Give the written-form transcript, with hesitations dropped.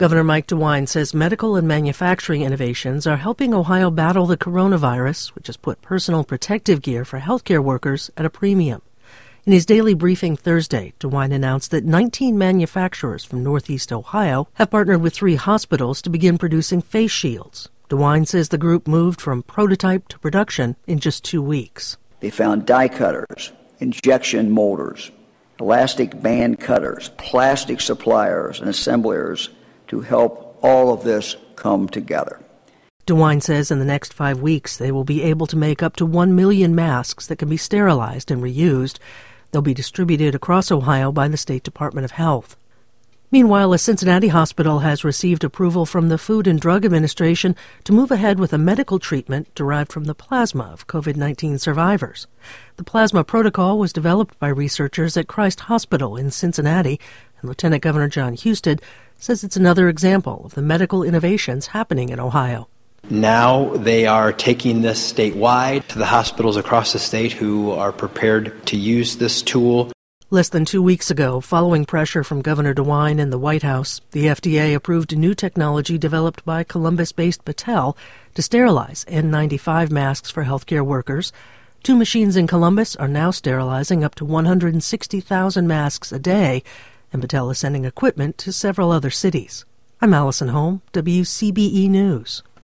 Governor Mike DeWine says medical and manufacturing innovations are helping Ohio battle the coronavirus, which has put personal protective gear for healthcare workers at a premium. In his daily briefing Thursday, DeWine announced that 19 manufacturers from Northeast Ohio have partnered with 3 hospitals to begin producing face shields. DeWine says the group moved from prototype to production in just 2 weeks. They found die cutters, injection molders, elastic band cutters, plastic suppliers, and assemblers to help all of this come together. DeWine says in the next 5 weeks they will be able to make up to 1 million masks that can be sterilized and reused. They'll be distributed across Ohio by the State Department of Health. Meanwhile, a Cincinnati hospital has received approval from the Food and Drug Administration to move ahead with a medical treatment derived from the plasma of COVID-19 survivors. The plasma protocol was developed by researchers at Christ Hospital in Cincinnati, and Lieutenant Governor John Husted says it's another example of the medical innovations happening in Ohio. Now they are taking this statewide to the hospitals across the state who are prepared to use this tool. Less than 2 weeks ago, following pressure from Governor DeWine and the White House, the FDA approved a new technology developed by Columbus-based Battelle to sterilize N95 masks for healthcare workers. 2 machines in Columbus are now sterilizing up to 160,000 masks a day, and Battelle is sending equipment to several other cities. I'm Allison Holm, WCBE News.